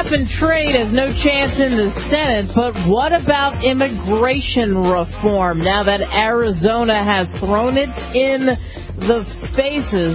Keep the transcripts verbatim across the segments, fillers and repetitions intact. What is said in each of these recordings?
and trade has no chance in the Senate, but what about immigration reform now that Arizona has thrown it in the faces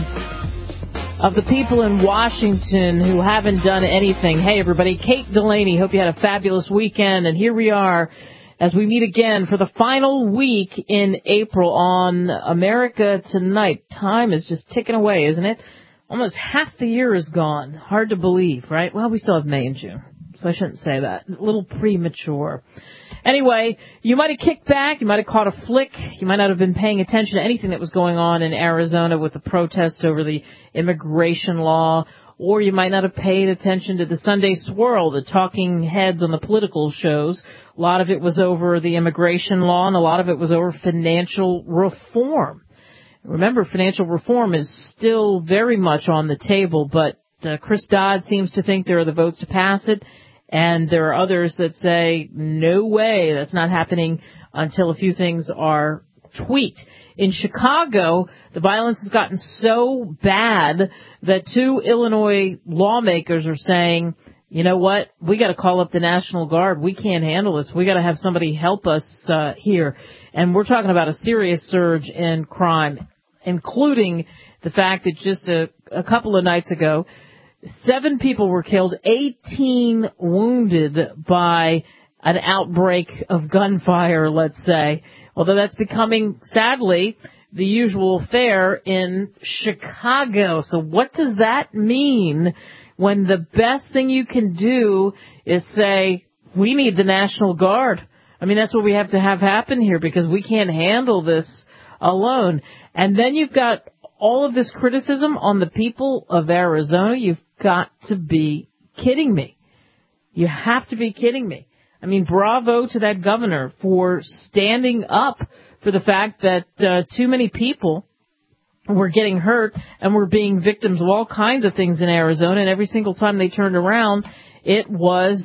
of the people in Washington who haven't done anything? Hey, everybody, Kate Delaney. Hope you had a fabulous weekend. And here we are as we meet again for the final week in April on America Tonight. Time is just ticking away, isn't it? Almost half the year is gone. Hard to believe, right? Well, we still have May and June, so I shouldn't say that. A little premature. Anyway, you might have kicked back. You might have caught a flick. You might not have been paying attention to anything that was going on in Arizona with the protest over the immigration law, or you might not have paid attention to the Sunday Swirl, the talking heads on the political shows. A lot of it was over the immigration law, and a lot of it was over financial reform. Remember, financial reform is still very much on the table, but uh, Chris Dodd seems to think there are the votes to pass it, and there are others that say, no way, that's not happening until a few things are tweaked. In Chicago, the violence has gotten so bad that two Illinois lawmakers are saying, you know what, we got to call up the National Guard. We can't handle this. We got to have somebody help us uh, here. And we're talking about a serious surge in crime, including the fact that just a, a couple of nights ago, seven people were killed, eighteen wounded by an outbreak of gunfire, let's say. Although that's becoming, sadly, the usual fare in Chicago. So what does that mean when the best thing you can do is say, we need the National Guard? I mean, that's what we have to have happen here because we can't handle this alone. And then you've got all of this criticism on the people of Arizona. You've got to be kidding me. You have to be kidding me. I mean, bravo to that governor for standing up for the fact that uh, too many people were getting hurt and were being victims of all kinds of things in Arizona. And every single time they turned around, it was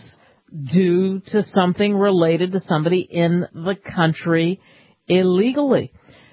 due to something related to somebody in the country illegally.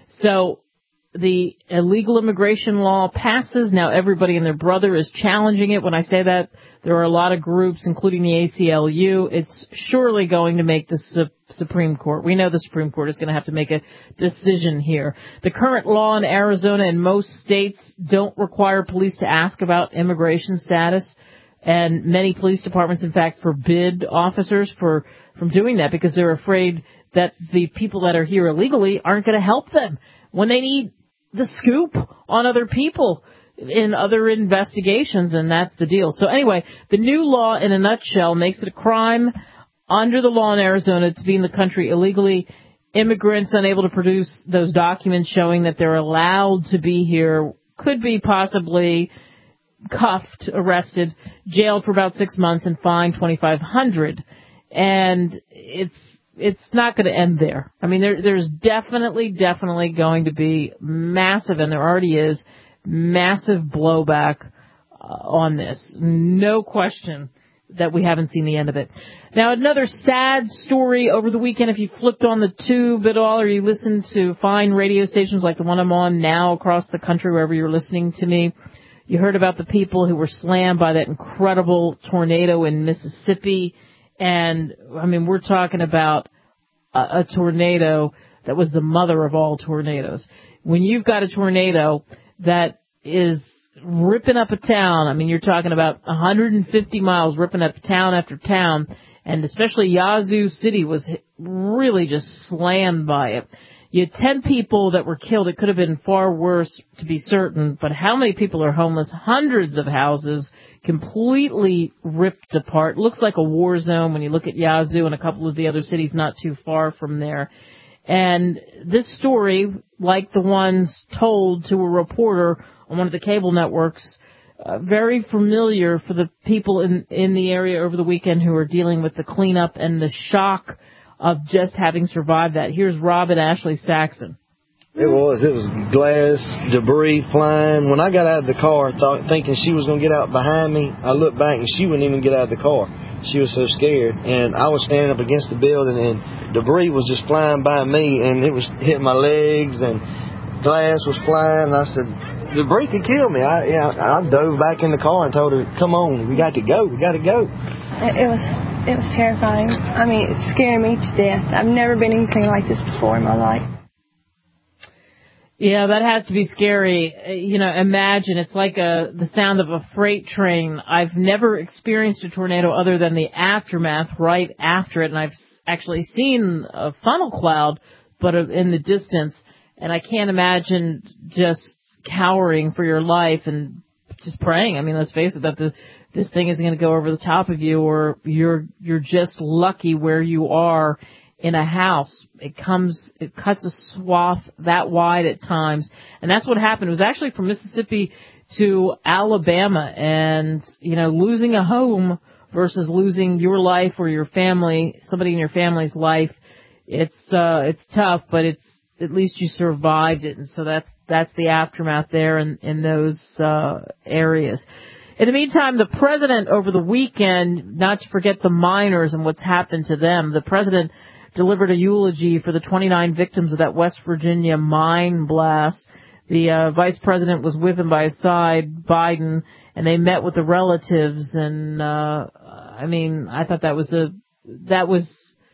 So the illegal immigration law passes. Now everybody and their brother is challenging it. When I say that, there are a lot of groups, including the A C L U. It's surely going to make the su- Supreme Court. We know the Supreme Court is going to have to make a decision here. The current law in Arizona and most states don't require police to ask about immigration status. And many police departments, in fact, forbid officers for from doing that because they're afraid that the people that are here illegally aren't going to help them when they need the scoop on other people in other investigations, and that's the deal. So anyway, the new law in a nutshell makes it a crime under the law in Arizona to be in the country illegally. Immigrants unable to produce those documents showing that they're allowed to be here could be possibly cuffed, arrested, jailed for about six months, and fined twenty-five hundred dollars. And it's It's not going to end there. I mean, there, there's definitely, definitely going to be massive, and there already is, massive blowback uh, on this. No question that we haven't seen the end of it. Now, another sad story over the weekend, if you flipped on the tube at all or you listened to fine radio stations like the one I'm on now across the country, wherever you're listening to me, you heard about the people who were slammed by that incredible tornado in Mississippi. And, I mean, we're talking about a, a tornado that was the mother of all tornadoes. When you've got a tornado that is ripping up a town, I mean, you're talking about one hundred fifty miles ripping up town after town, and especially Yazoo City was really just slammed by it. You had ten people that were killed. It could have been far worse, to be certain, but how many people are homeless? Hundreds of houses completely ripped apart. Looks like a war zone when you look at Yazoo and a couple of the other cities not too far from there. And this story, like the ones told to a reporter on one of the cable networks, uh, very familiar for the people in, in the area over the weekend who are dealing with the cleanup and the shock of just having survived that. Here's Rob and Ashley Saxon. It was. It was glass, debris flying. When I got out of the car thought, thinking she was going to get out behind me, I looked back and she wouldn't even get out of the car. She was so scared. And I was standing up against the building and debris was just flying by me and it was hitting my legs and glass was flying. And I said, debris could kill me. I, you know, I dove back in the car and told her, come on, we got to go. We got to go. It, it was it was terrifying. I mean, it scared me to death. I've never been anything like this before in my life. Yeah, that has to be scary. You know, imagine it's like a the sound of a freight train. I've never experienced a tornado other than the aftermath right after it, and I've actually seen a funnel cloud, but in the distance, and I can't imagine just cowering for your life and just praying. I mean, let's face it, that the, this thing isn't going to go over the top of you, or you're you're just lucky where you are in a house. It comes, it cuts a swath that wide at times. And that's what happened. It was actually from Mississippi to Alabama, and, you know, losing a home versus losing your life or your family, somebody in your family's life, it's, uh, it's tough, but it's, at least you survived it. And so that's, that's the aftermath there in, in those, uh, areas. In the meantime, the president over the weekend, not to forget the miners and what's happened to them, the president delivered a eulogy for the twenty-nine victims of that West Virginia mine blast. The uh, vice president was with him by his side, Biden, and they met with the relatives. And uh, I mean, I thought that was a that was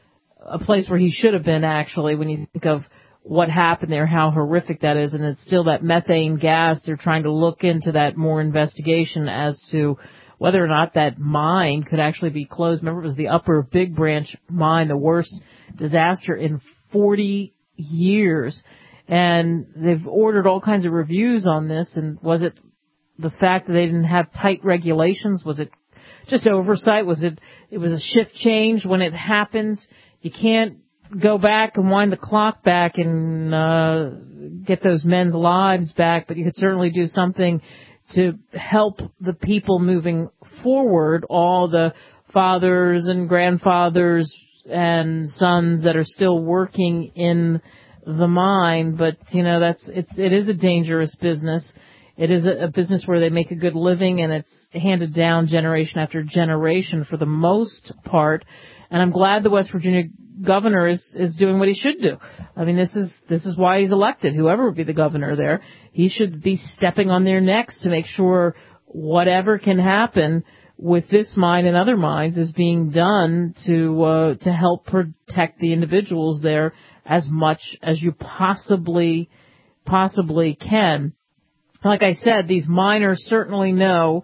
a place where he should have been, actually, when you think of what happened there, how horrific that is. And it's still that methane gas. They're trying to look into that more investigation as to whether or not that mine could actually be closed. Remember, it was the Upper Big Branch mine, the worst disaster in forty years. And they've ordered all kinds of reviews on this. And was it the fact that they didn't have tight regulations? Was it just oversight? Was it, it was a shift change when it happened? You can't go back and wind the clock back and uh, get those men's lives back, but you could certainly do something to help the people moving forward, all the fathers and grandfathers and sons that are still working in the mine. But, you know, that's it's it is a dangerous business. It is a, a business where they make a good living, and it's handed down generation after generation for the most part. And I'm glad the West Virginia governor is, is doing what he should do. I mean, this is this is why he's elected. Whoever would be the governor there, he should be stepping on their necks to make sure whatever can happen with this mine and other mines is being done to uh, to help protect the individuals there as much as you possibly possibly can. Like I said, these miners certainly know.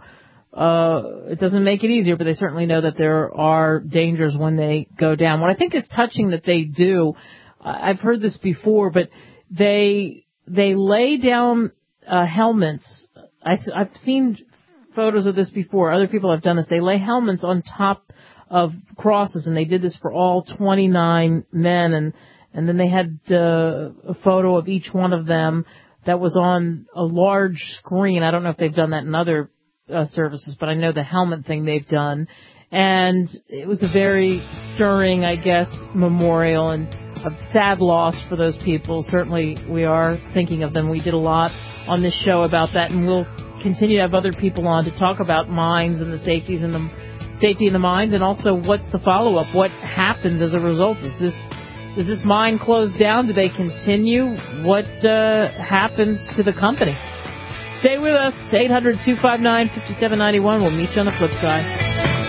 Uh, it doesn't make it easier, but they certainly know that there are dangers when they go down. What I think is touching that they do, I've heard this before, but they they lay down uh, helmets. I, I've seen photos of this before. Other people have done this. They lay helmets on top of crosses, and they did this for all twenty-nine men, and and then they had uh, a photo of each one of them that was on a large screen. I don't know if they've done that in other Uh, services, but I know the helmet thing they've done, and it was a very stirring, I guess, memorial and a sad loss for those people. Certainly, we are thinking of them. We did a lot on this show about that, and we'll continue to have other people on to talk about mines and the safeties and the safety in the mines, and also what's the follow-up? What happens as a result? Is this does this mine close down? Do they continue? What uh, happens to the company? Stay with us, eight hundred, two five nine, five seven nine one. We'll meet you on the flip side.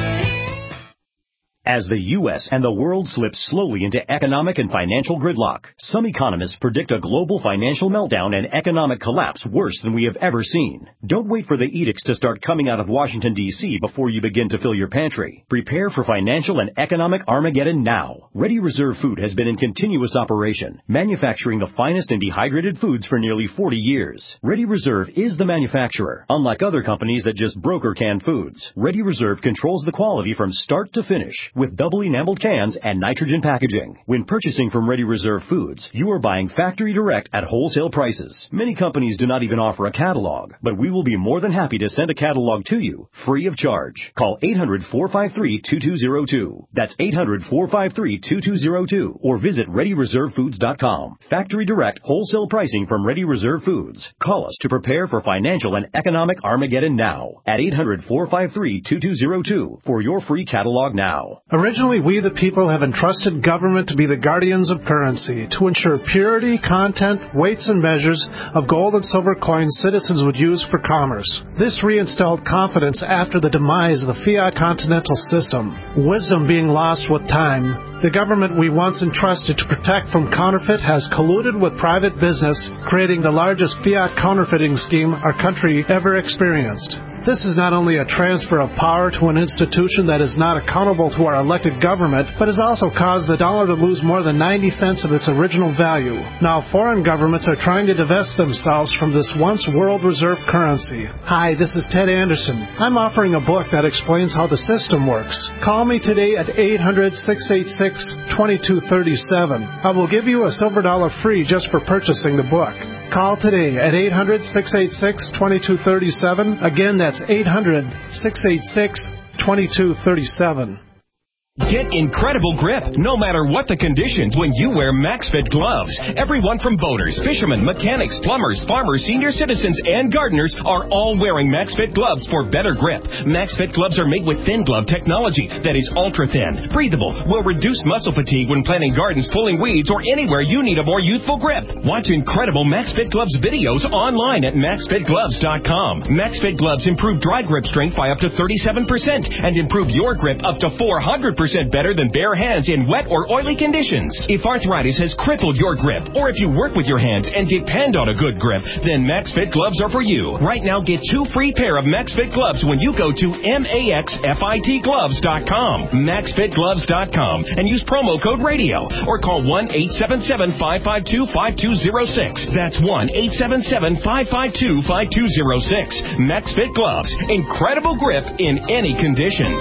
As the U S and the world slip slowly into economic and financial gridlock, some economists predict a global financial meltdown and economic collapse worse than we have ever seen. Don't wait for the edicts to start coming out of Washington, D C before you begin to fill your pantry. Prepare for financial and economic Armageddon now. Ready Reserve Food has been in continuous operation, manufacturing the finest and dehydrated foods for nearly forty years. Ready Reserve is the manufacturer, unlike other companies that just broker canned foods. Ready Reserve controls the quality from start to finish, with double enameled cans and nitrogen packaging. When purchasing from Ready Reserve Foods, you are buying factory direct at wholesale prices. Many companies do not even offer a catalog, but we will be more than happy to send a catalog to you, free of charge. Call eight hundred, four five three, two two zero two. That's eight hundred, four five three, two two zero two. Or visit ready reserve foods dot com. Factory direct wholesale pricing from Ready Reserve Foods. Call us to prepare for financial and economic Armageddon now at eight hundred, four five three, two two zero two for your free catalog now. Originally, we the people have entrusted government to be the guardians of currency, to ensure purity, content, weights, and measures of gold and silver coins citizens would use for commerce. This reinstalled confidence after the demise of the fiat continental system, wisdom being lost with time. The government we once entrusted to protect from counterfeit has colluded with private business, creating the largest fiat counterfeiting scheme our country ever experienced. This is not only a transfer of power to an institution that is not accountable to our elected government, but has also caused the dollar to lose more than ninety cents of its original value. Now foreign governments are trying to divest themselves from this once world reserve currency. Hi, this is Ted Anderson. I'm offering a book that explains how the system works. Call me today at eight hundred, six eight six, two two three seven. I will give you a silver dollar free just for purchasing the book. Call today at eight hundred, six eight six, two two three seven. Again, that's eight hundred, six eight six, two two three seven. Get incredible grip, no matter what the conditions, when you wear MaxFit gloves. Everyone from boaters, fishermen, mechanics, plumbers, farmers, senior citizens, and gardeners are all wearing MaxFit gloves for better grip. MaxFit gloves are made with thin glove technology that is ultra-thin, breathable, will reduce muscle fatigue when planting gardens, pulling weeds, or anywhere you need a more youthful grip. Watch incredible MaxFit gloves videos online at max fit gloves dot com. MaxFit gloves improve dry grip strength by up to thirty-seven percent and improve your grip up to four hundred percent better than bare hands in wet or oily conditions. If arthritis has crippled your grip, or if you work with your hands and depend on a good grip, then MaxFit gloves are for you. Right now, get two free pair of MaxFit gloves when you go to max fit gloves dot com, max fit gloves dot com, and use promo code radio, or call one eight seven seven, five five two, five two zero six. That's one eight seven seven, five five two, five two zero six. MaxFit gloves, incredible grip in any conditions.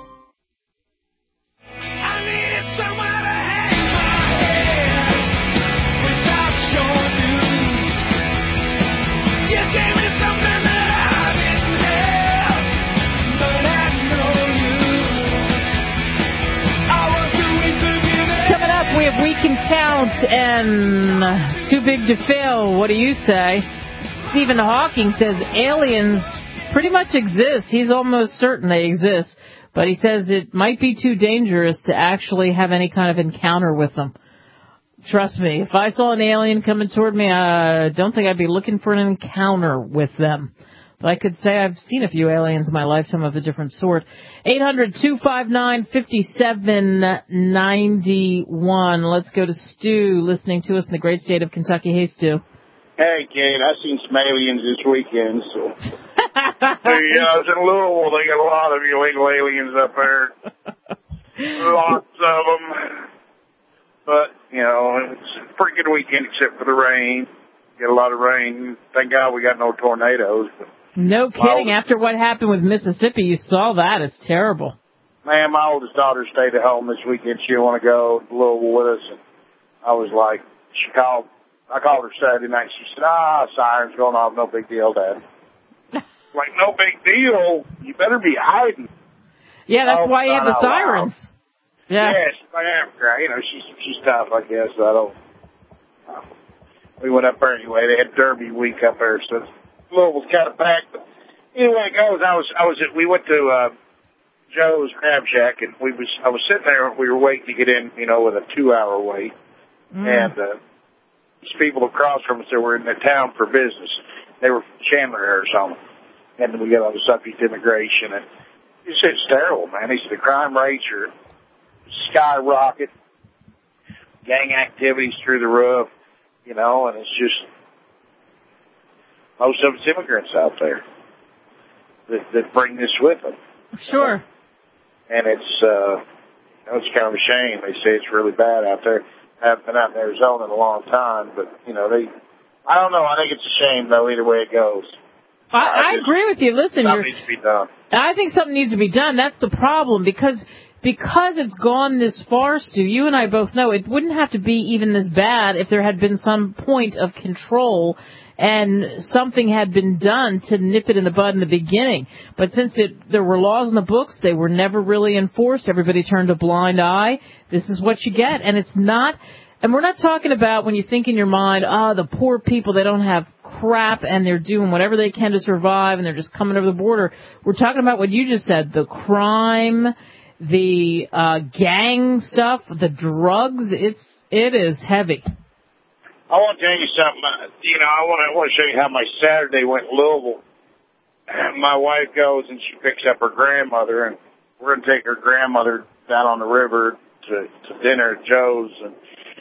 We have We Can Count and Too Big to Fail. What do you say? Stephen Hawking says aliens pretty much exist. He's almost certain they exist. But he says it might be too dangerous to actually have any kind of encounter with them. Trust me, if I saw an alien coming toward me, I don't think I'd be looking for an encounter with them. But I could say I've seen a few aliens in my lifetime of a different sort. eight hundred, two five nine, five seven nine one. Let's go to Stu, listening to us in the great state of Kentucky. Hey, Stu. Hey, Kate. I seen some aliens this weekend. So, hey, I was in Louisville. They got a lot of illegal aliens up there. Lots of them. But, you know, it's a pretty good weekend except for the rain. Get a lot of rain. Thank God we got no tornadoes. But no kidding. Oldest, After what happened with Mississippi, you saw that. It's terrible. Man, my oldest daughter stayed at home this weekend. She didn't want to go to Louisville with us. And I was like, she called, I called her Saturday night. She said, ah, sirens going off. No big deal, Dad. Like, no big deal. You better be hiding. Yeah, that's oh, why you have the sirens. Loud. Yeah. Yes, I am. You know, she's, she's tough, I guess. I don't. Uh, we went up there anyway. They had Derby week up there, so Louisville's kind of packed. But anyway, it goes. I was, I was at, we went to, uh, Joe's Crab Shack, and we was, I was sitting there, we were waiting to get in, you know, with a two hour wait. Mm. And, uh, these people across from us that were in the town for business, they were from Chandler, Arizona. And then we got on the subject of immigration, and he said, it's terrible, man. He said, the crime rates are skyrocket, gang activities through the roof. You know, and it's just, most of it's immigrants out there that, that bring this with them. Sure. And it's, uh, it's kind of a shame. They say it's really bad out there. I haven't been out in Arizona in a long time, but, you know, they, I don't know. I think it's a shame, though, either way it goes. I, I, I agree with you. Listen, something needs to be done. I think something needs to be done. That's the problem, because Because it's gone this far, Stu, you and I both know it wouldn't have to be even this bad if there had been some point of control and something had been done to nip it in the bud in the beginning. But since it, there were laws in the books, they were never really enforced. Everybody turned a blind eye. This is what you get. And it's not, and we're not talking about when you think in your mind, ah, oh, the poor people, they don't have crap and they're doing whatever they can to survive and they're just coming over the border. We're talking about what you just said, the crime, the uh, gang stuff, the drugs. It's it is heavy. I want to tell you something. Uh, you know, I want to I want to show you how my Saturday went in Louisville. My wife goes and she picks up her grandmother, and we're going to take her grandmother down on the river to, to dinner at Joe's. And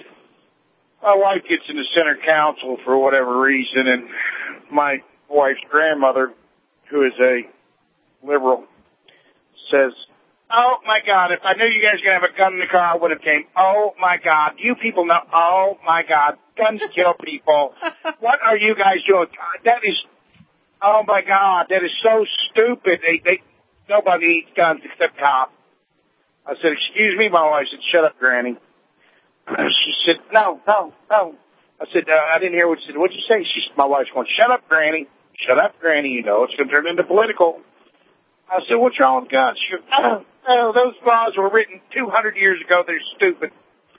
my wife gets into center council for whatever reason, and my wife's grandmother, who is a liberal, says, "Oh, my God, if I knew you guys were going to have a gun in the car, I would have came. Oh, my God, you people know. Oh, my God, guns kill people. What are you guys doing? That is, oh, my God, that is so stupid. They, they, nobody needs guns except cops." I said, "Excuse me?" My wife said, "Shut up, Granny." She said, no, no, no. I said, uh, I didn't hear what you said. What'd you say? She, my wife's going, "Shut up, Granny. Shut up, Granny. You know, it's going to turn into political." I said, "What's wrong with guns?" She goes, oh, oh, those laws were written two hundred years ago. They're stupid.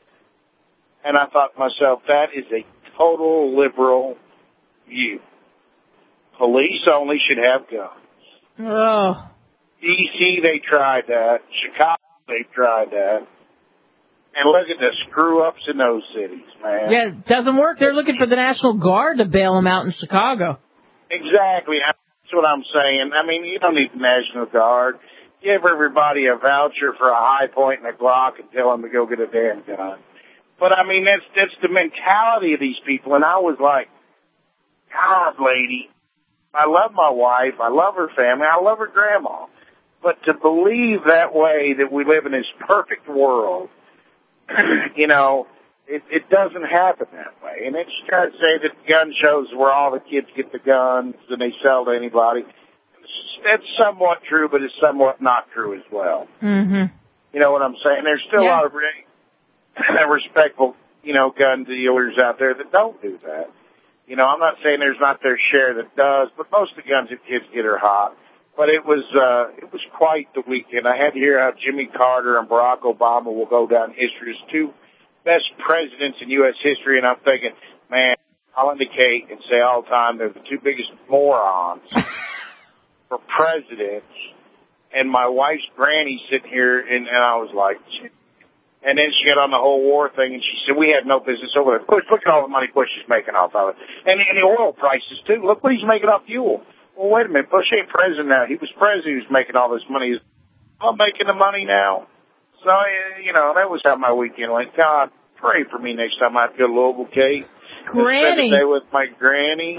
And I thought to myself, that is a total liberal view. Police only should have guns. Oh. D C, they tried that. Chicago, they tried that. And look at the screw-ups in those cities, man. Yeah, it doesn't work. They're looking for the National Guard to bail them out in Chicago. Exactly. That's what I'm saying. I mean, you don't need the National Guard. Give everybody a voucher for a High Point and a Glock and tell them to go get a damn gun. But, I mean, that's that's the mentality of these people. And I was like, God, lady, I love my wife. I love her family. I love her grandma. But to believe that way, that we live in this perfect world, you know, it, it doesn't happen that way. And then she tried to say that gun shows where all the kids get the guns and they sell to anybody. That's somewhat true, but it's somewhat not true as well. Mm-hmm. You know what I'm saying? There's still yeah. a lot of respectful, you know, gun dealers out there that don't do that. You know, I'm not saying there's not their share that does, but most of the guns that kids get are hot. But it was uh, it was quite the weekend. I had to hear how Jimmy Carter and Barack Obama will go down in history as two best presidents in U S history, and I'm thinking, man, I'll indicate and say all the time they're the two biggest morons for presidents. And my wife's granny sitting here, and, and I was like, and then she got on the whole war thing, and she said, we had no business over there. Bush, look at all the money Bush is making off of it. And, and the oil prices, too. Look what he's making off fuel. Well, wait a minute. Bush ain't president now. He was president. He was making all this money. He's not making the money now. So, you know, that was how my weekend went. God, pray for me next time I have to go to Louisville, Kate. Granny. Spend a day with my granny.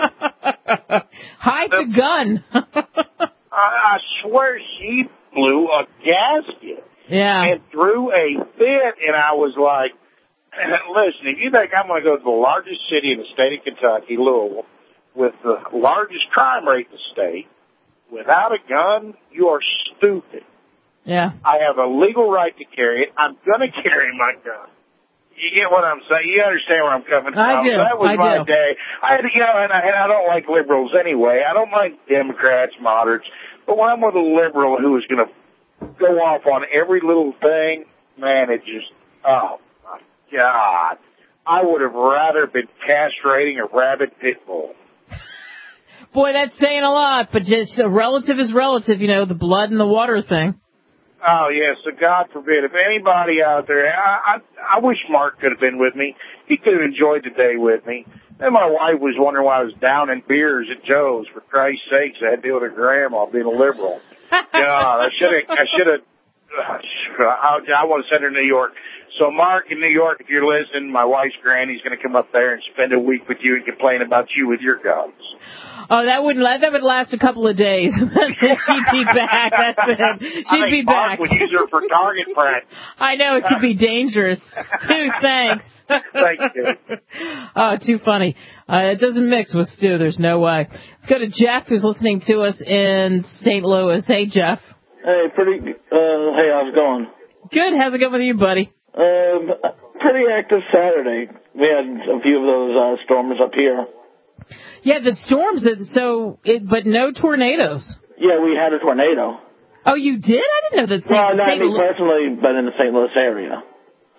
Hide the, the gun. I, I swear she blew a gasket. Yeah. And threw a fit, and I was like, listen, if you think I'm going to go to the largest city in the state of Kentucky, Louisville, with the largest crime rate in the state, without a gun, you are stupid. Yeah. I have a legal right to carry it. I'm going to carry my gun. You get what I'm saying? You understand where I'm coming from? I do. That was I my do. day. I had to, you know, and I, and I don't like liberals anyway. I don't like Democrats, moderates. But when I'm with a liberal who is going to go off on every little thing, man, it just, oh, my God. I would have rather been castrating a rabid pit bull. Boy, that's saying a lot, but just a relative is relative, you know, the blood and the water thing. Oh, yes, so God forbid. If anybody out there, I, I, I wish Mark could have been with me. He could have enjoyed the day with me. Then my wife was wondering why I was down in beers at Joe's. For Christ's sakes, I had to deal with her grandma being a liberal. God, I should have, I should have, I, I want to send her to New York. So, Mark, in New York, if you're listening, my wife's granny's going to come up there and spend a week with you and complain about you with your guns. Oh, that wouldn't that would last a couple of days. She'd be back. That's it. She'd I think be Mark back. would use her for target practice. I know it could be dangerous. Stu, thanks. Thank you. Oh, too funny. Uh, it doesn't mix with Stu. There's no way. Let's go to Jeff, who's listening to us in Saint Louis. Hey, Jeff. Hey, pretty. Uh, hey, how's it going? Good. How's it going with you, buddy? Um, pretty active Saturday. We had a few of those uh, storms up here. Yeah, the storms. So, it, but no tornadoes. Yeah, we had a tornado. Oh, you did? I didn't know that. Well, not me personally, but in the Saint Louis area.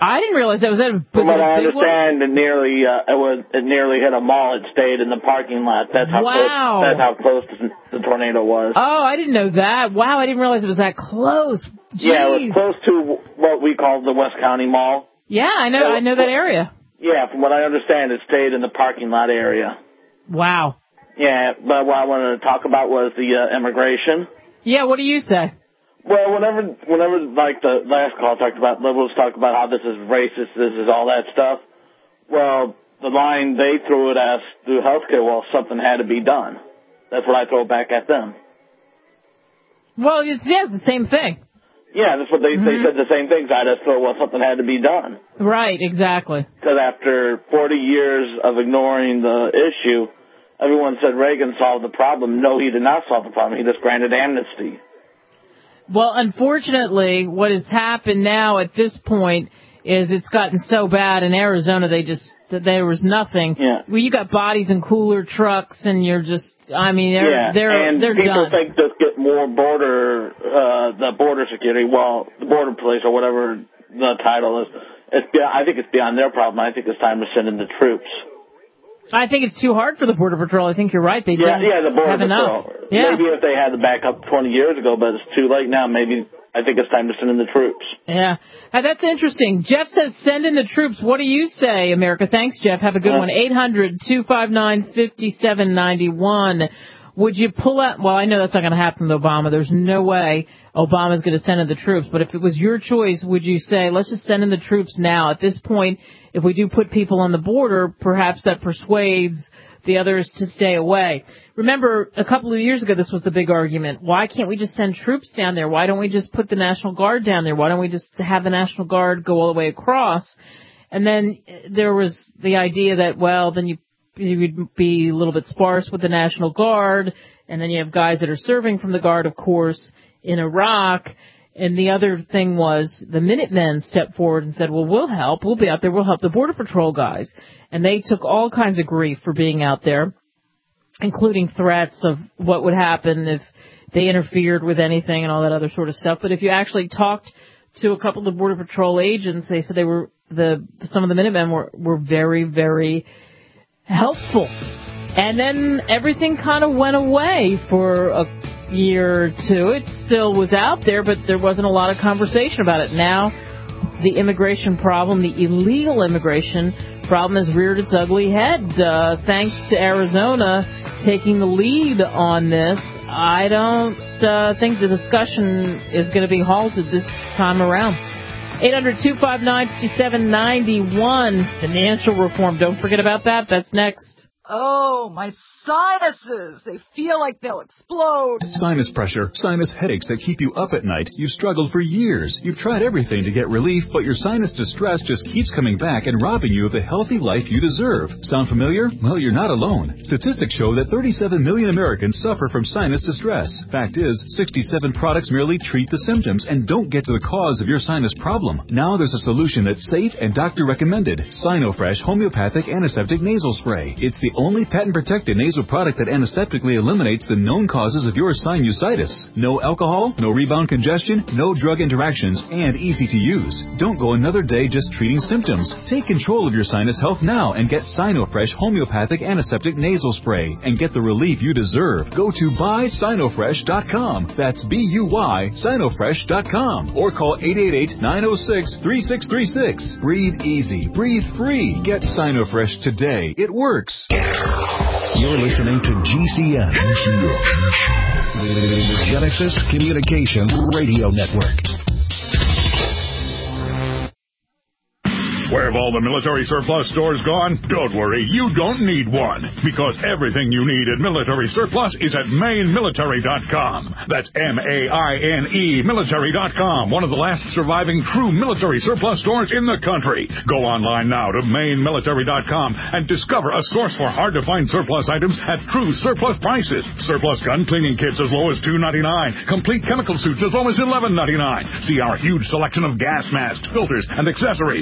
I didn't realize that was that. From what I understand, one? it nearly uh, it was it nearly hit a mall. It stayed in the parking lot. That's how wow. close. That's how close the tornado was. Oh, I didn't know that. Wow, I didn't realize it was that close. Jeez. Yeah, it was close to what we call the West County Mall. Yeah, I know. So, I know that area. Yeah, from what I understand, it stayed in the parking lot area. Wow. Yeah, but what I wanted to talk about was the uh, immigration. Yeah, what do you say? Well, whenever, whenever, like the last call talked about, liberals talk about how this is racist, this is all that stuff. Well, the line they threw at us through healthcare, well, something had to be done. That's what I throw back at them. Well, it's, yeah, it's the same thing. Yeah, that's what they, mm-hmm. they said the same things. I just thought, well, something had to be done. Right, exactly. Because after forty years of ignoring the issue, everyone said Reagan solved the problem. No, he did not solve the problem. He just granted amnesty. Well, unfortunately, what has happened now at this point is it's gotten so bad in Arizona, they just, there was nothing. Yeah. Well, you got bodies in cooler trucks, and you're just, I mean, they're, yeah. they're, and they're people done. think just get more border, uh, the border security, well, the border police or whatever the title is. It's beyond, I think it's beyond their problem. I think it's time to send in the troops. I think it's too hard for the Border Patrol. I think you're right. They yeah, didn't yeah, the Border have Patrol. enough. Yeah. Maybe if they had the backup twenty years ago, but it's too late now. Maybe I think it's time to send in the troops. Yeah. Uh, that's interesting. Jeff says send in the troops. What do you say, America? Thanks, Jeff. Have a good uh, one. eight hundred two five nine five seven nine one. Would you pull out? Well, I know that's not going to happen with Obama. There's no way Obama's going to send in the troops. But if it was your choice, would you say, let's just send in the troops now? At this point, if we do put people on the border, perhaps that persuades the others to stay away. Remember, a couple of years ago, this was the big argument. Why can't we just send troops down there? Why don't we just put the National Guard down there? Why don't we just have the National Guard go all the way across? And then there was the idea that, well, then you you would be a little bit sparse with the National Guard, and then you have guys that are serving from the Guard, of course, in Iraq. And the other thing was the Minutemen stepped forward and said, well, we'll help. We'll be out there. We'll help the Border Patrol guys. And they took all kinds of grief for being out there, including threats of what would happen if they interfered with anything and all that other sort of stuff. But if you actually talked to a couple of the Border Patrol agents, they said they were the some of the Minutemen were, were very, very helpful. And then everything kind of went away for a year or two. It still was out there, but there wasn't a lot of conversation about it. Now, the immigration problem, the illegal immigration problem has reared its ugly head. Uh, thanks to Arizona taking the lead on this, I don't uh, think the discussion is going to be halted this time around. eight hundred two five nine five seven nine one. Financial reform. Don't forget about that. That's next. Oh, my sinuses. They feel like they'll explode. Sinus pressure, sinus headaches that keep you up at night. You've struggled for years. You've tried everything to get relief, but your sinus distress just keeps coming back and robbing you of the healthy life you deserve. Sound familiar? Well, you're not alone. Statistics show that thirty-seven million Americans suffer from sinus distress. Fact is, sixty-seven products merely treat the symptoms and don't get to the cause of your sinus problem. Now there's a solution that's safe and doctor recommended. Sinofresh Homeopathic Antiseptic Nasal Spray. It's the only patent-protected nasal product that antiseptically eliminates the known causes of your sinusitis. No alcohol, no rebound congestion, no drug interactions, and easy to use. Don't go another day just treating symptoms. Take control of your sinus health now and get Sinofresh Homeopathic Antiseptic Nasal Spray and get the relief you deserve. Go to buy sinofresh dot com. That's B U Y sinofresh dot com. Or call eight eight eight, nine oh six, three six three six. Breathe easy. Breathe free. Get Sinofresh today. It works. You're listening to G C N, the Genesis Communications Radio Network. Where have all the military surplus stores gone? Don't worry, you don't need one, because everything you need at Military Surplus is at Maine Military dot com. That's M A I N E Military dot com, one of the last surviving true military surplus stores in the country. Go online now to Maine Military dot com and discover a source for hard-to-find surplus items at true surplus prices. Surplus gun cleaning kits as low as two ninety-nine, complete chemical suits as low as eleven ninety-nine. See our huge selection of gas masks, filters, and accessories. Finish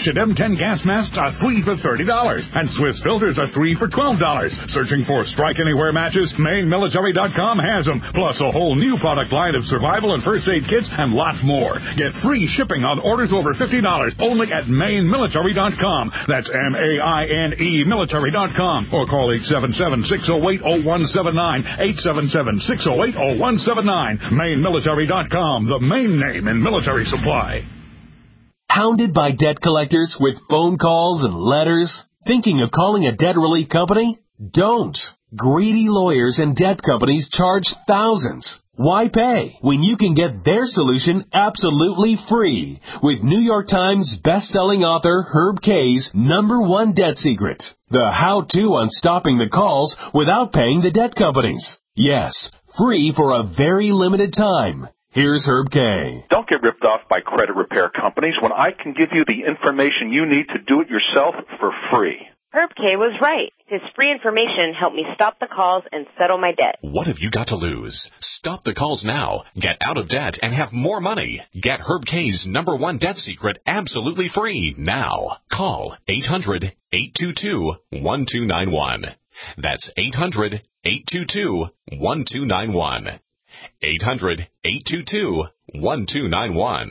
Exit M ten gas masks are three for thirty dollars, and Swiss filters are three for twelve dollars. Searching for Strike Anywhere matches? Maine Military dot com has them, plus a whole new product line of survival and first aid kits and lots more. Get free shipping on orders over fifty dollars only at Maine Military dot com. That's M A I N E Military dot com. Or call eight seven seven, six oh eight, oh one seven nine, eight seven seven, six oh eight, oh one seven nine. Maine Military dot com, the main name in military supply. Hounded by debt collectors with phone calls and letters? Thinking of calling a debt relief company? Don't. Greedy lawyers and debt companies charge thousands. Why pay when you can get their solution absolutely free with New York Times best-selling author Herb Kay's number one debt secret, the how-to on stopping the calls without paying the debt companies. Yes, free for a very limited time. Here's Herb Kay. Don't get ripped off by credit repair companies when I can give you the information you need to do it yourself for free. Herb Kay was right. His free information helped me stop the calls and settle my debt. What have you got to lose? Stop the calls now. Get out of debt and have more money. Get Herb Kay's number one debt secret absolutely free now. Call eight hundred, eight two two, one two nine one. That's eight hundred, eight two two, one two nine one. eight hundred, eight two two, one two nine one.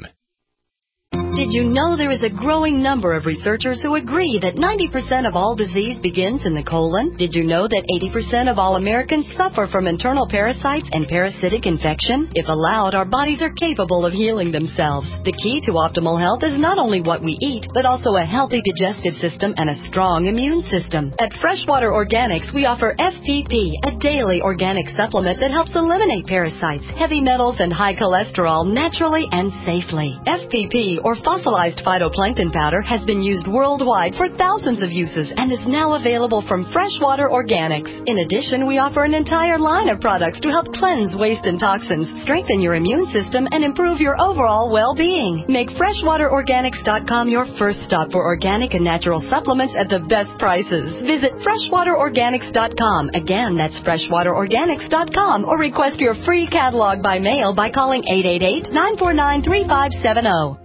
Did you know there is a growing number of researchers who agree that ninety percent of all disease begins in the colon? Did you know that eighty percent of all Americans suffer from internal parasites and parasitic infection? If allowed, our bodies are capable of healing themselves. The key to optimal health is not only what we eat, but also a healthy digestive system and a strong immune system. At Freshwater Organics, we offer F P P, a daily organic supplement that helps eliminate parasites, heavy metals, and high cholesterol naturally and safely. F P P, or fossilized phytoplankton powder, has been used worldwide for thousands of uses and is now available from Freshwater Organics. In addition, we offer an entire line of products to help cleanse waste and toxins, strengthen your immune system, and improve your overall well-being. Make freshwater organics dot com your first stop for organic and natural supplements at the best prices. Visit freshwater organics dot com. Again, that's freshwater organics dot com, or request your free catalog by mail by calling eight eight eight, nine four nine, three five seven zero.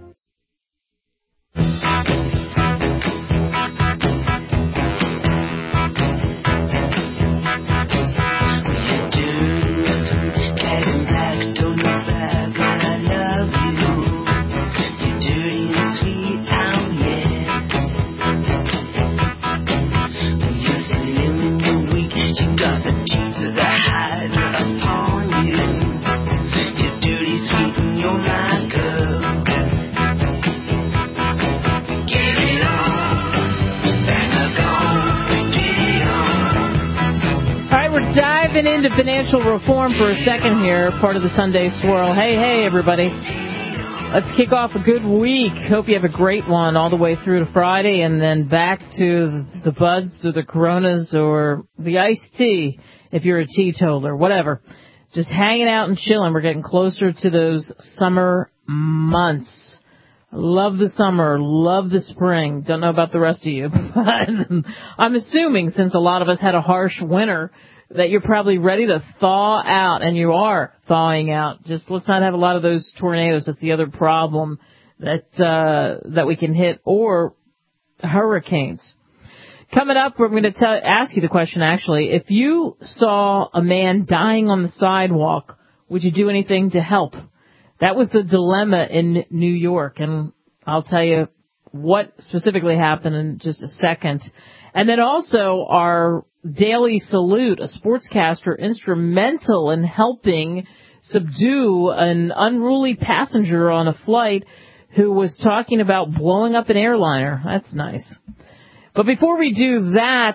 Diving into financial reform for a second here, part of the Sunday Swirl. Hey, hey, everybody. Let's kick off a good week. Hope you have a great one all the way through to Friday, and then back to the buds or the Coronas or the iced tea if you're a teetotaler, whatever. Just hanging out and chilling. We're getting closer to those summer months. Love the summer, love the spring. Don't know about the rest of you, but I'm assuming since a lot of us had a harsh winter that you're probably ready to thaw out, and you are thawing out. Just let's not have a lot of those tornadoes. That's the other problem that uh, that we can hit, or hurricanes. Coming up, we're going to tell, ask you the question, actually. If you saw a man dying on the sidewalk, would you do anything to help? That was the dilemma in New York, and I'll tell you what specifically happened in just a second. And then also our daily salute, a sportscaster instrumental in helping subdue an unruly passenger on a flight who was talking about blowing up an airliner. That's nice. But before we do that,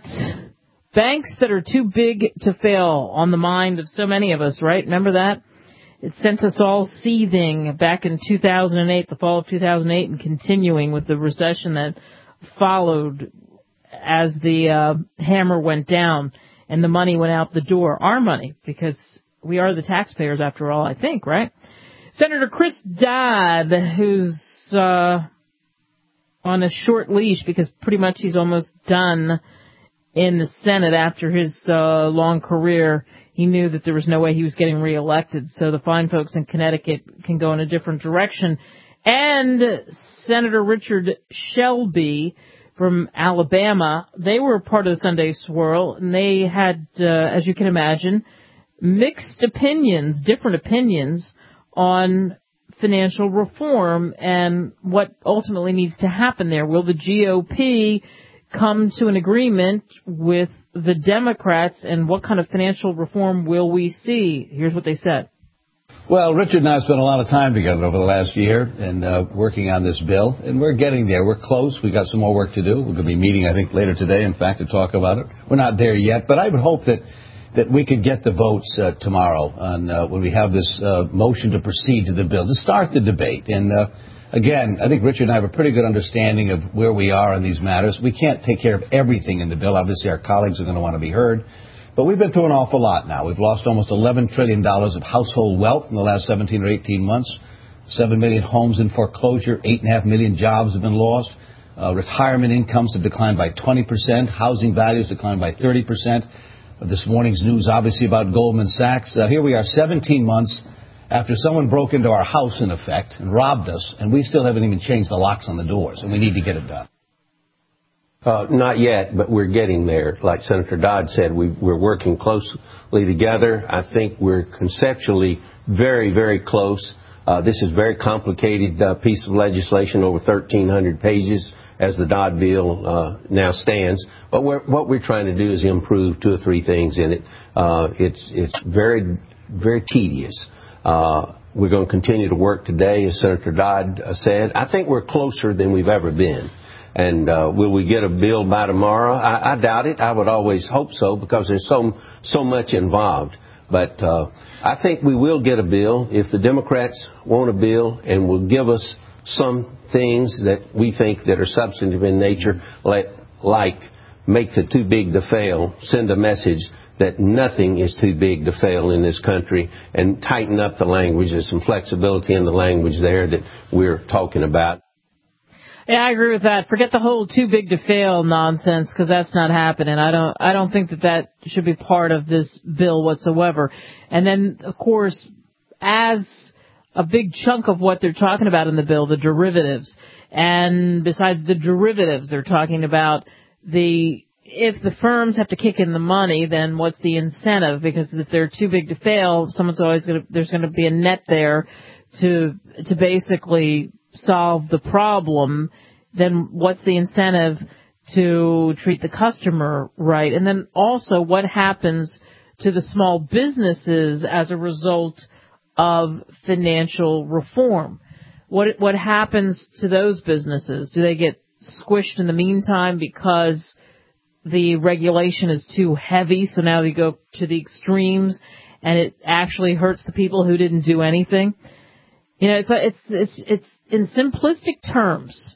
banks that are too big to fail on the mind of so many of us, right? Remember that? It sent us all seething back in two thousand eight, the fall of two thousand eight, and continuing with the recession that followed as the uh, hammer went down and the money went out the door. Our money, because we are the taxpayers after all, I think, right? Senator Chris Dodd, who's uh, on a short leash because pretty much he's almost done in the Senate after his uh, long career. He knew that there was no way he was getting reelected, so the fine folks in Connecticut can go in a different direction. And Senator Richard Shelby from Alabama, they were part of the Sunday Swirl, and they had, uh, as you can imagine, mixed opinions, different opinions on financial reform and what ultimately needs to happen there. Will the G O P come to an agreement with the Democrats, and what kind of financial reform will we see? Here's what they said. Well, Richard and I have spent a lot of time together over the last year and uh, working on this bill, and we're getting there. We're close. We've got some more work to do. We're going to be meeting, I think, later today, in fact, to talk about it. We're not there yet, but I would hope that that we could get the votes uh, tomorrow on uh, when we have this uh, motion to proceed to the bill, to start the debate. And, uh, again, I think Richard and I have a pretty good understanding of where we are on these matters. We can't take care of everything in the bill. Obviously, our colleagues are going to want to be heard. But we've been through an awful lot now. We've lost almost eleven trillion dollars of household wealth in the last seventeen or eighteen months. seven million homes in foreclosure. eight point five million jobs have been lost. Uh, retirement incomes have declined by twenty percent. Housing values declined by thirty percent. Uh, this morning's news, obviously, about Goldman Sachs. Uh, here we are seventeen months after someone broke into our house, in effect, and robbed us, and we still haven't even changed the locks on the doors, and we need to get it done. Uh, not yet, but we're getting there. Like Senator Dodd said, we, we're working closely together. I think we're conceptually very, very close. Uh, this is a very complicated uh, piece of legislation, over thirteen hundred pages, as the Dodd bill uh, now stands. But we're, what we're trying to do is improve two or three things in it. Uh, it's, it's very, very tedious. Uh, we're going to continue to work today, as Senator Dodd uh, said. I think we're closer than we've ever been. And uh, will we get a bill by tomorrow? I, I doubt it. I would always hope so, because there's so so much involved. But uh, I think we will get a bill if the Democrats want a bill and will give us some things that we think that are substantive in nature, like, like make the too big to fail, send a message that nothing is too big to fail in this country, and tighten up the language. There's some flexibility in the language there that we're talking about. Yeah, I agree with that. Forget the whole too big to fail nonsense, because that's not happening. I don't, I don't think that that should be part of this bill whatsoever. And then, of course, as a big chunk of what they're talking about in the bill, the derivatives. And besides the derivatives, they're talking about the, if the firms have to kick in the money, then what's the incentive? Because if they're too big to fail, someone's always going to, there's going to be a net there to, to basically solve the problem. Then what's the incentive to treat the customer right? And then also, what happens to the small businesses as a result of financial reform? What what happens to those businesses? Do they get squished in the meantime because the regulation is too heavy, so now they go to the extremes and it actually hurts the people who didn't do anything? You know, it's it's it's it's in simplistic terms.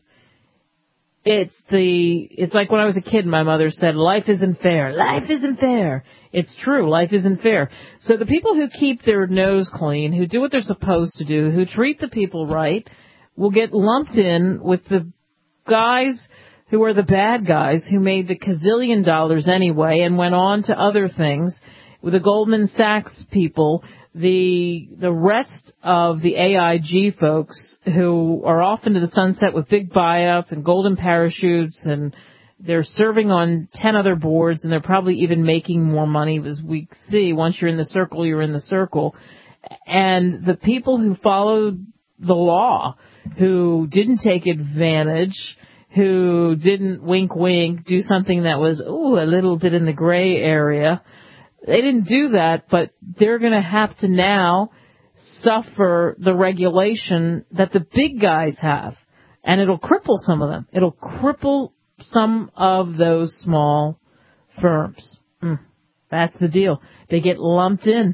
It's the it's like when I was a kid, my mother said, "Life isn't fair. Life isn't fair." It's true. Life isn't fair. So the people who keep their nose clean, who do what they're supposed to do, who treat the people right, will get lumped in with the guys who are the bad guys, who made the gazillion dollars anyway and went on to other things, with the Goldman Sachs people, the the rest of the A I G folks who are off into the sunset with big buyouts and golden parachutes, and they're serving on ten other boards, and they're probably even making more money, as we see. Once you're in the circle, you're in the circle. And the people who followed the law, who didn't take advantage, who didn't wink wink, do something that was, ooh, a little bit in the gray area, they didn't do that, but they're going to have to now suffer the regulation that the big guys have. And it'll cripple some of them. It'll cripple some of those small firms. Mm, that's the deal. They get lumped in.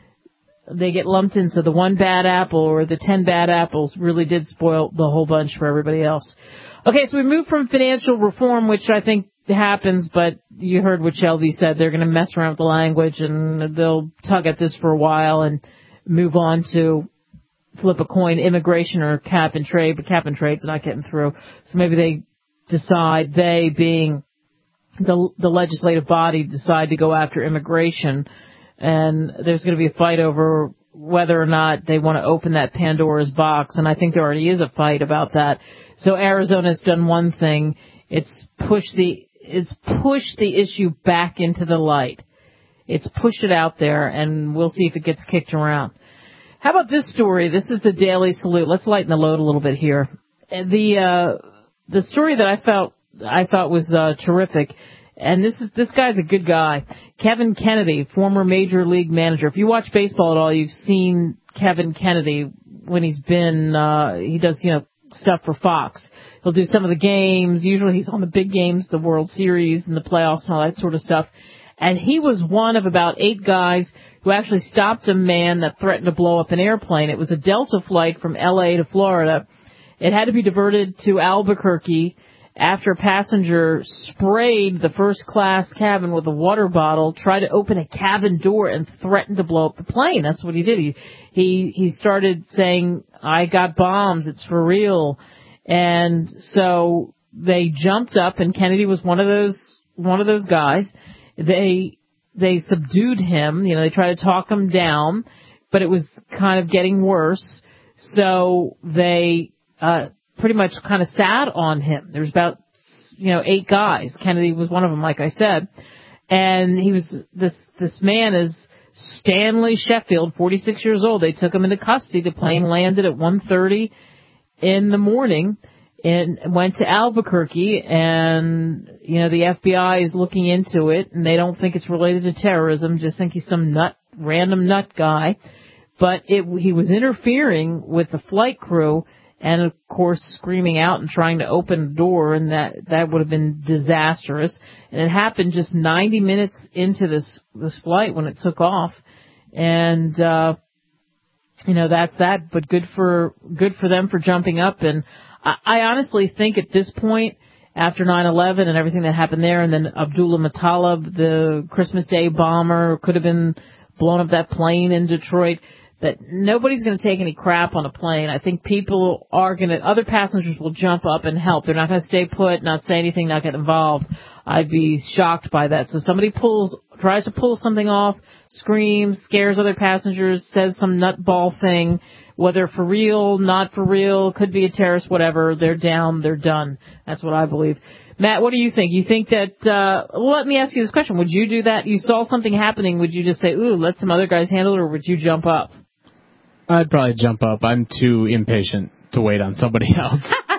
They get lumped in, so the one bad apple or the ten bad apples really did spoil the whole bunch for everybody else. Okay, so we moved from financial reform, which I think happens, but you heard what Shelby said. They're going to mess around with the language, and they'll tug at this for a while and move on to flip a coin, immigration or cap and trade, but cap and trade's not getting through. So maybe they decide, they being the the legislative body, decide to go after immigration, and there's going to be a fight over whether or not they want to open that Pandora's box, and I think there already is a fight about that. So Arizona's done one thing. It's pushed the it's pushed the issue back into the light. It's pushed it out there, and we'll see if it gets kicked around. How about this story? This is the Daily Salute. Let's lighten the load a little bit here. The uh, the story that I felt I thought was uh, terrific, and this is this guy's a good guy. Kevin Kennedy, former Major League manager. If you watch baseball at all, you've seen Kevin Kennedy when he's been uh, he does you know stuff for Fox. He'll do some of the games. Usually he's on the big games, the World Series and the playoffs and all that sort of stuff. And he was one of about eight guys who actually stopped a man that threatened to blow up an airplane. It was a Delta flight from L A to Florida. It had to be diverted to Albuquerque after a passenger sprayed the first class cabin with a water bottle, tried to open a cabin door, and threatened to blow up the plane. That's what he did. He he, he started saying, "I got bombs. It's for real." And so they jumped up, and Kennedy was one of those one of those guys. They they subdued him. You know, they tried to talk him down, but it was kind of getting worse. So they uh pretty much kind of sat on him. There was about, you know, eight guys. Kennedy was one of them, like I said. And he was, this, this man is Stanley Sheffield, forty-six years old. They took him into custody. The plane landed at one thirty in the morning and went to Albuquerque, and, you know, the F B I is looking into it, and they don't think it's related to terrorism, just think he's some nut, random nut guy. But it, he was interfering with the flight crew, and, of course, screaming out and trying to open the door, and that, that would have been disastrous. And it happened just ninety minutes into this, this flight when it took off. And, uh, you know, that's that, but good for, good for them for jumping up. And I, I honestly think at this point, after nine eleven and everything that happened there, and then Abdullah Muttalib, the Christmas Day bomber, could have been blown up that plane in Detroit, that nobody's going to take any crap on a plane. I think people are going to, other passengers will jump up and help. They're not going to stay put, not say anything, not get involved. I'd be shocked by that. So somebody pulls, tries to pull something off, screams, scares other passengers, says some nutball thing, whether for real, not for real, could be a terrorist, whatever, they're down, they're done. That's what I believe. Matt, what do you think? You think that, uh, well, let me ask you this question. Would you do that? You saw something happening. Would you just say, ooh, let some other guys handle it, or would you jump up? I'd probably jump up. I'm too impatient to wait on somebody else.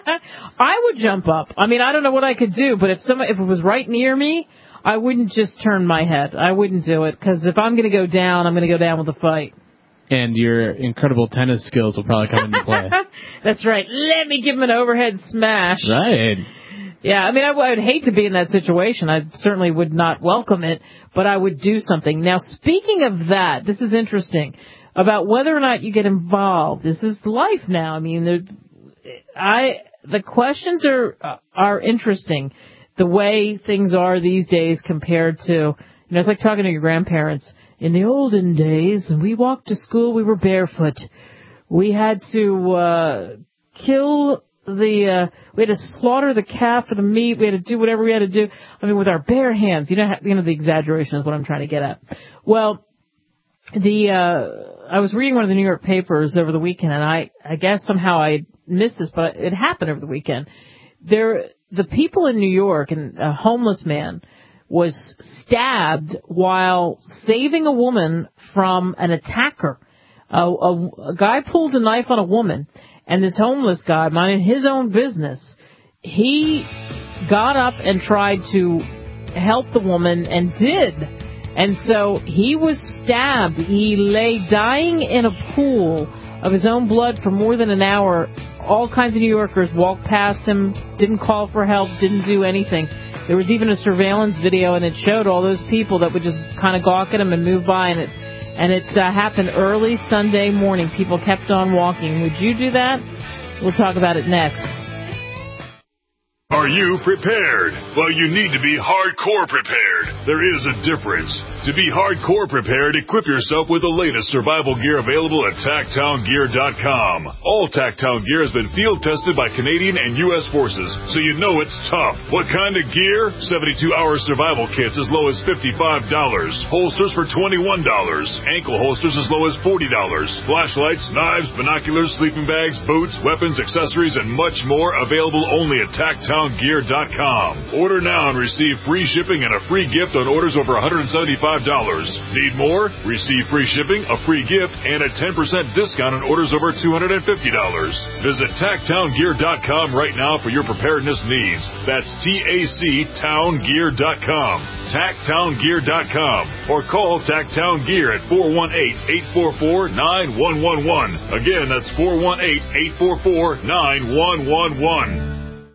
I would jump up. I mean, I don't know what I could do, but if somebody, if it was right near me, I wouldn't just turn my head. I wouldn't do it, because if I'm going to go down, I'm going to go down with the fight. And your incredible tennis skills will probably come into play. That's right. Let me give him an overhead smash. Right. Yeah, I mean, I, I would hate to be in that situation. I certainly would not welcome it, but I would do something. Now, speaking of that, this is interesting. About whether or not you get involved. This is life now. I mean, I the questions are are interesting. The way things are these days compared to, you know, it's like talking to your grandparents. In the olden days, when we walked to school, we were barefoot. We had to uh kill the, uh we had to slaughter the calf for the meat. We had to do whatever we had to do. I mean, with our bare hands. You know, you know the exaggeration is what I'm trying to get at. Well, The, uh, I was reading one of the New York papers over the weekend, and I, I guess somehow I missed this, but it happened over the weekend. There, the people in New York, and a homeless man was stabbed while saving a woman from an attacker. A, a, a guy pulled a knife on a woman, and this homeless guy, minding his own business, he got up and tried to help the woman, and did. And so he was stabbed. He lay dying in a pool of his own blood for more than an hour. All kinds of New Yorkers walked past him, didn't call for help, didn't do anything. There was even a surveillance video, and it showed all those people that would just kind of gawk at him and move by. And it, and it uh, happened early Sunday morning. People kept on walking. Would you do that? We'll talk about it next. Are you prepared? Well, you need to be hardcore prepared. There is a difference. To be hardcore prepared, equip yourself with the latest survival gear available at Tacktown Gear dot com. All Tacktown gear has been field tested by Canadian and U S forces, so you know it's tough. What kind of gear? seventy-two hour survival kits as low as fifty-five dollars. Holsters for twenty-one dollars. Ankle holsters as low as forty dollars. Flashlights, knives, binoculars, sleeping bags, boots, weapons, accessories, and much more available only at Tacktown Gear dot com. Order now and receive free shipping and a free gift on orders over one hundred seventy-five dollars. Need more? Receive free shipping, a free gift, and a ten percent discount on orders over two hundred fifty dollars. Visit Tacktown Gear dot com right now for your preparedness needs. That's T A C Town Gear dot com. Tacktown Gear dot com. Or call Tacktown Gear at four one eight, eight four four, nine one one one. Again, that's four one eight, eight four four, nine one one one.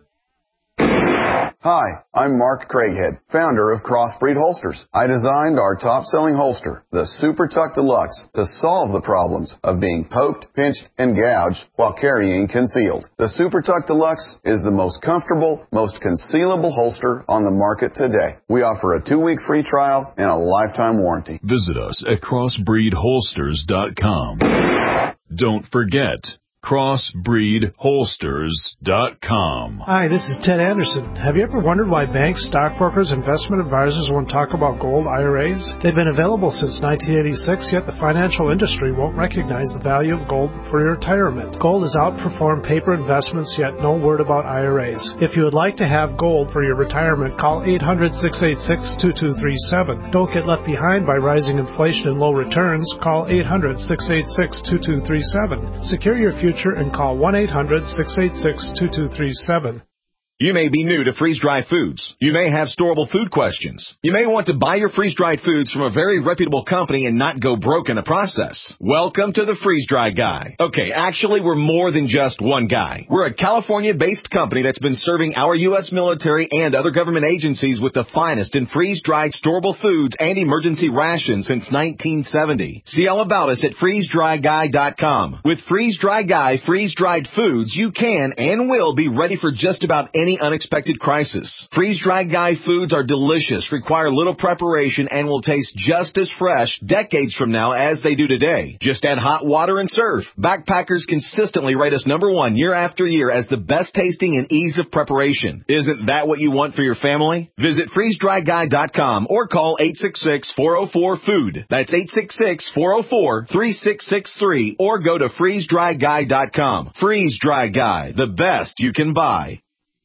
Hi, I'm Mark Craighead, founder of Crossbreed Holsters. I designed our top-selling holster, the Super Tuck Deluxe, to solve the problems of being poked, pinched, and gouged while carrying concealed. The Super Tuck Deluxe is the most comfortable, most concealable holster on the market today. We offer a two-week free trial and a lifetime warranty. Visit us at crossbreed holsters dot com. Don't forget, crossbreed holsters dot com. Hi, this is Ted Anderson. Have you ever wondered why banks, stockbrokers, investment advisors won't talk about gold I R As? They've been available since nineteen eighty-six, yet the financial industry won't recognize the value of gold for your retirement. Gold has outperformed paper investments, yet no word about I R As. If you would like to have gold for your retirement, call eight hundred, six eight six, two two three seven. Don't get left behind by rising inflation and low returns. Call eight hundred, six eight six, two two three seven. Secure your future and call one eight hundred, six eight six, two two three seven. You may be new to freeze-dried foods. You may have storable food questions. You may want to buy your freeze-dried foods from a very reputable company and not go broke in the process. Welcome to the Freeze-Dry Guy. Okay, actually, we're more than just one guy. We're a California-based company that's been serving our U S military and other government agencies with the finest in freeze-dried storable foods and emergency rations since nineteen seventy. See all about us at freeze dry guy dot com. With Freeze-Dry Guy freeze-dried foods, you can and will be ready for just about any unexpected crisis. Freeze-Dried Guy foods are delicious, require little preparation, and will taste just as fresh decades from now as they do today. Just add hot water and serve. Backpackers consistently rate us number one year after year as the best tasting and ease of preparation. Isn't that what you want for your family? Visit freeze dry guy dot com or call eight six six, four oh four, food. That's eight six six, four oh four, three six six three or go to freeze dry guy dot com. Freeze-Dry Guy, the best you can buy.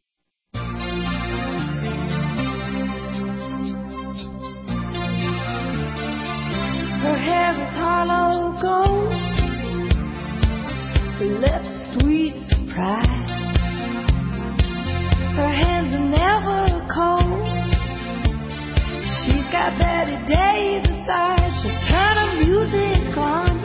Her hair is hollow gold, her lips sweet surprise. Her hands are never cold. She's got Betty Davis eyes. She'll turn her music on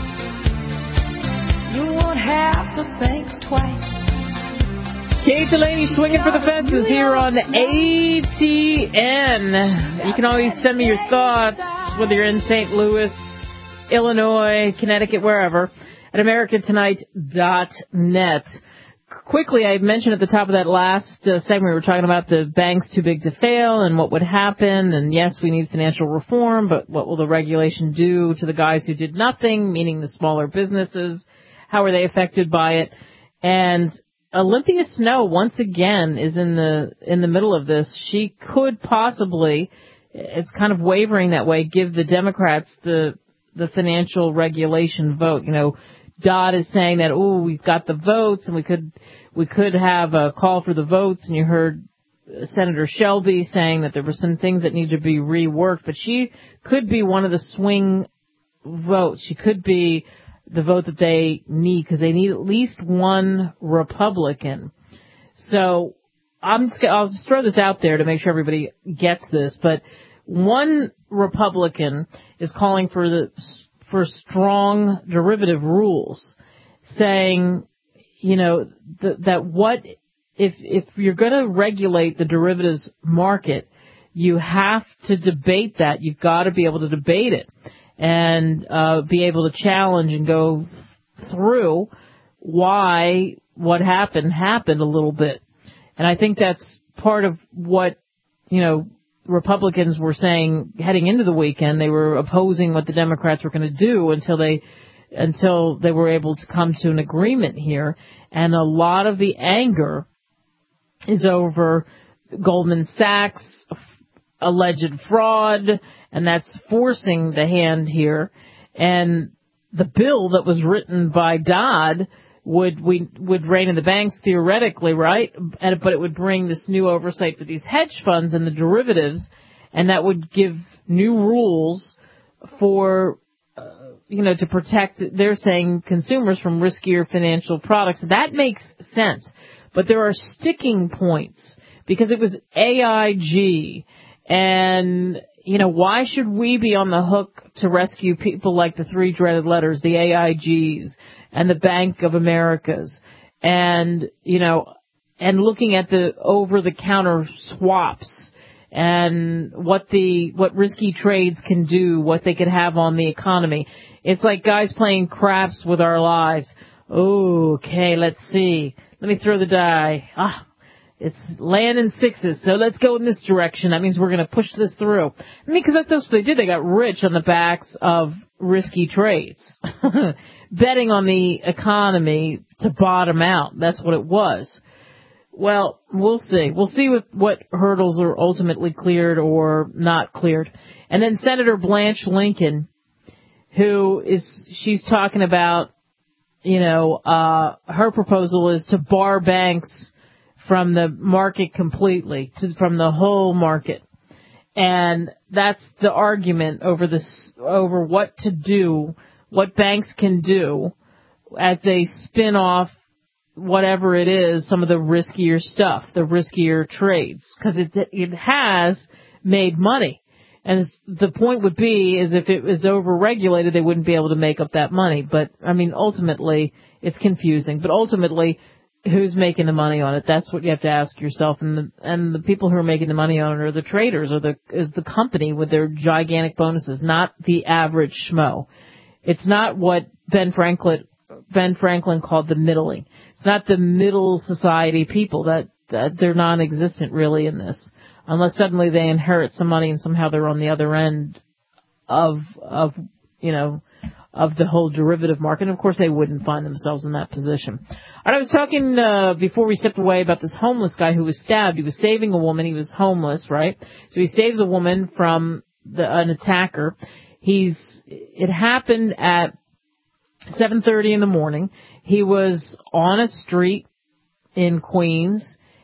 you. You won't have to think twice. Kate Delaney swinging for the fences here on A T N. You can always send me your thoughts, whether you're in Saint Louis, Illinois, Connecticut, wherever, at american tonight dot net. Quickly, I mentioned at the top of that last uh, segment, we were talking about the banks too big to fail and what would happen. And yes, we need financial reform, but what will the regulation do to the guys who did nothing, meaning the smaller businesses? How are they affected by it? And Olympia Snowe, once again, is in the in the middle of this. She could possibly, it's kind of wavering that way, give the Democrats the the financial regulation vote. You know, Dodd is saying that, oh, we've got the votes, and we could we could have a call for the votes. And you heard Senator Shelby saying that there were some things that need to be reworked. But she could be one of the swing votes. She could be the vote that they need, because they need at least one Republican. So I'm just, I'll just throw this out there to make sure everybody gets this, but one Republican is calling for the for strong derivative rules, saying, you know, th- that what if if you're going to regulate the derivatives market, you have to debate that. You've got to be able to debate it and uh, be able to challenge and go through why what happened happened a little bit. And I think that's part of what, you know, Republicans were saying heading into the weekend. They were opposing what the Democrats were going to do until they until they were able to come to an agreement here. And a lot of the anger is over Goldman Sachs alleged fraud, and that's forcing the hand here. And the bill that was written by Dodd would we would rein in the banks theoretically, right? And, but it would bring this new oversight for these hedge funds and the derivatives, and that would give new rules for, uh, you know, to protect, they're saying, consumers from riskier financial products. That makes sense. But there are sticking points because it was A I G. And, you know, why should we be on the hook to rescue people like the three dreaded letters, the A I Gs and the Bank of Americas, and, you know, and looking at the over-the-counter swaps and what the, what risky trades can do, what they could have on the economy. It's like guys playing craps with our lives. Oh, okay, let's see. Let me throw the die. Ah. It's land in sixes, so let's go in this direction. That means we're going to push this through. I mean, because that's what they did. They got rich on the backs of risky trades, betting on the economy to bottom out. That's what it was. Well, we'll see. We'll see what, what hurdles are ultimately cleared or not cleared. And then Senator Blanche Lincoln, who is, she's talking about, you know, uh, her proposal is to bar banks from the market completely, to, from the whole market. And that's the argument over this, over what to do, what banks can do as they spin off whatever it is, some of the riskier stuff, the riskier trades, because it, it has made money. And the point would be is if it was overregulated, they wouldn't be able to make up that money. But, I mean, ultimately, it's confusing. But ultimately, who's making the money on it? That's what you have to ask yourself. And the, and the people who are making the money on it are the traders, or the is the company with their gigantic bonuses, not the average schmo. It's not what Ben Franklin Ben Franklin called the middling. It's not the middle society people that, that they're non-existent really in this, unless suddenly they inherit some money and somehow they're on the other end of of you know. of the whole derivative market. And of course, they wouldn't find themselves in that position. And I was talking uh, before we stepped away about this homeless guy who was stabbed. He was saving a woman. He was homeless, right? So he saves a woman from the, an attacker. He's. It happened at seven thirty in the morning. He was on a street in Queens,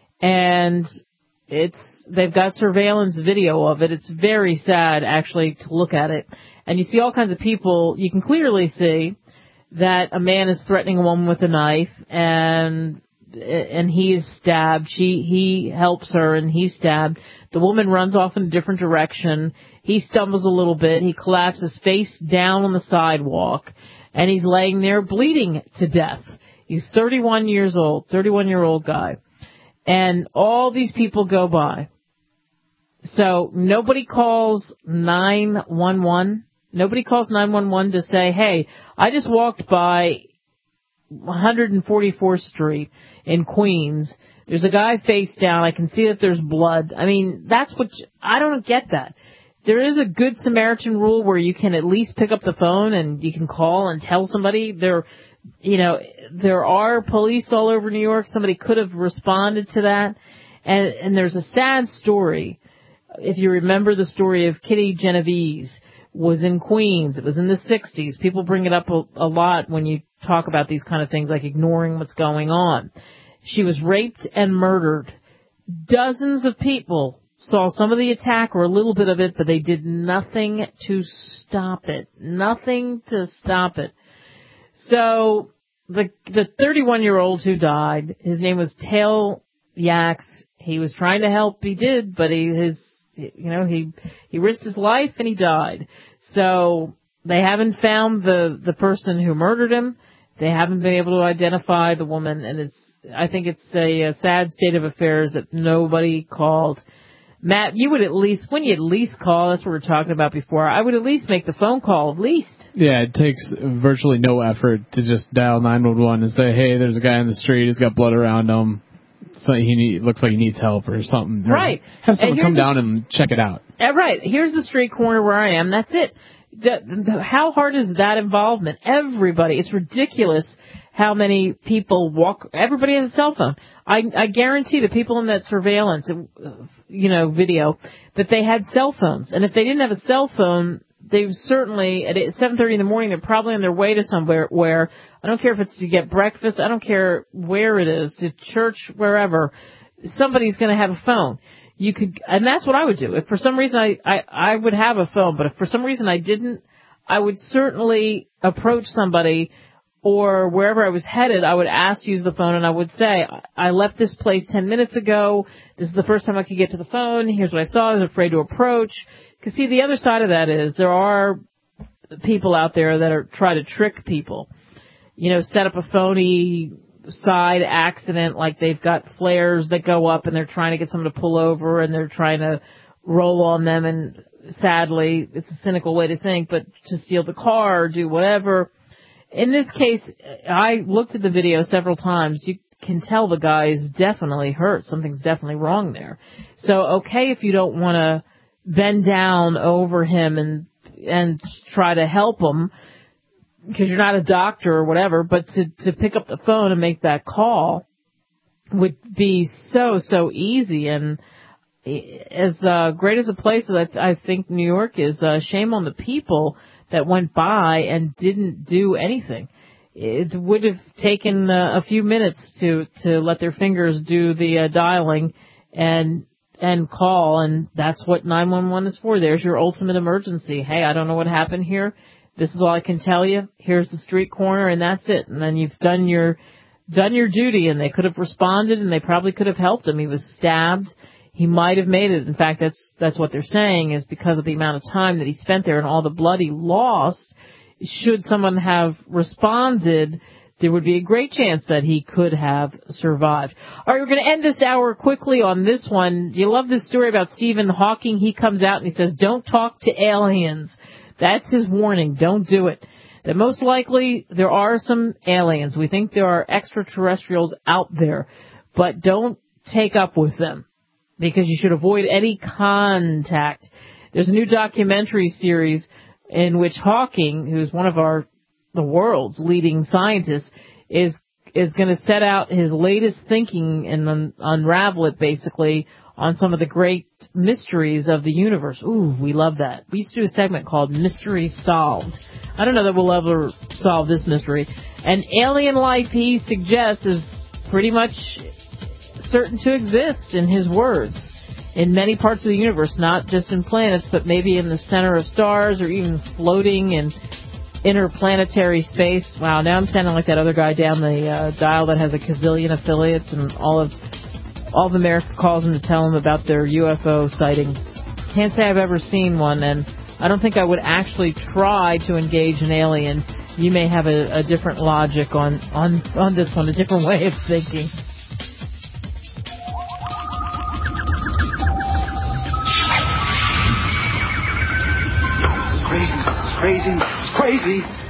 and it's they've got surveillance video of it. It's very sad, actually, to look at it. And you see all kinds of people. You can clearly see that a man is threatening a woman with a knife, and and he is stabbed. She he helps her, and he's stabbed. The woman runs off in a different direction. He stumbles a little bit. He collapses face down on the sidewalk, and he's laying there bleeding to death. He's thirty-one years old, thirty-one-year-old guy. And all these people go by. So nobody calls nine one one. Nobody calls nine one one to say, hey, I just walked by one forty-fourth Street in Queens. There's a guy face down. I can see that there's blood. I mean, that's what, I don't get that. There is a Good Samaritan rule where you can at least pick up the phone and you can call and tell somebody. There, you know, there are police all over New York. Somebody could have responded to that. And, and there's a sad story. If you remember the story of Kitty Genovese, was in Queens. It was in the sixties. People bring it up a, a lot when you talk about these kind of things, like ignoring what's going on. She was raped and murdered. Dozens of people saw some of the attack or a little bit of it, but they did nothing to stop it. Nothing to stop it. So the the thirty-one-year-old who died, his name was Tail Yaks. He was trying to help. He did, but he his you know he he risked his life and he died. So they haven't found the the person who murdered him. They haven't been able to identify the woman, and it's I think it's a, a sad state of affairs that nobody called. Matt, you would at least, when you at least call, that's what we were talking about before, I would at least make the phone call, at least. Yeah, it takes virtually no effort to just dial nine one one and say, hey, there's a guy on the street, he's got blood around him. so he need, looks like he needs help or something. Right. Have someone come the, down and check it out. Uh, right. Here's the street corner where I am. That's it. The, the, how hard is that involvement? Everybody. It's ridiculous how many people walk. Everybody has a cell phone. I, I guarantee the people in that surveillance, you know, video, that they had cell phones. And if they didn't have a cell phone, they certainly, at seven thirty in the morning, they're probably on their way to somewhere where, I don't care if it's to get breakfast, I don't care where it is, to church, wherever, somebody's going to have a phone. You could, and that's what I would do. If for some reason I, I, I would have a phone, but if for some reason I didn't, I would certainly approach somebody, or wherever I was headed, I would ask to use the phone, and I would say, I left this place ten minutes ago. This is the first time I could get to the phone. Here's what I saw. I was afraid to approach. Because, see, the other side of that is there are people out there that are try to trick people. You know, set up a phony side accident, like they've got flares that go up and they're trying to get someone to pull over and they're trying to roll on them, and sadly, it's a cynical way to think, but to steal the car or do whatever. In this case, I looked at the video several times. You can tell the guy is definitely hurt. Something's definitely wrong there. So, okay, if you don't want to bend down over him and and try to help him, because you're not a doctor or whatever, but to, to pick up the phone and make that call would be so, so easy. And as uh, great as a place as I, I think New York is, uh, shame on the people that went by and didn't do anything. It would have taken uh, a few minutes to, to let their fingers do the uh, dialing and and call, and that's what nine one one is for. There's your ultimate emergency. Hey, I don't know what happened here. This is all I can tell you. Here's the street corner, and that's it. And then you've done your done your duty, and they could have responded, and they probably could have helped him. He was stabbed. He might have made it. In fact, that's that's what they're saying, is because of the amount of time that he spent there and all the blood he lost, should someone have responded, there would be a great chance that he could have survived. All right, we're going to end this hour quickly on this one. Do you love this story about Stephen Hawking? He comes out and he says, don't talk to aliens. That's his warning. Don't do it. That most likely there are some aliens. We think there are extraterrestrials out there, but don't take up with them, because you should avoid any contact. There's a new documentary series in which Hawking, who's one of our the world's leading scientists, is is going to set out his latest thinking and un- unravel it, basically, on some of the great mysteries of the universe. Ooh, we love that. We used to do a segment called Mystery Solved. I don't know that we'll ever solve this mystery. And alien life, he suggests, is pretty much certain to exist, in his words, in many parts of the universe, not just in planets, but maybe in the center of stars, or even floating in interplanetary space. Wow, now I'm sounding like that other guy down the uh, dial that has a gazillion affiliates, and all of all of America calls him to tell him about their U F O sightings. Can't say I've ever seen one, and I don't think I would actually try to engage an alien. You may have a, a different logic on, on, on this one, a different way of thinking. Crazy, crazy, crazy.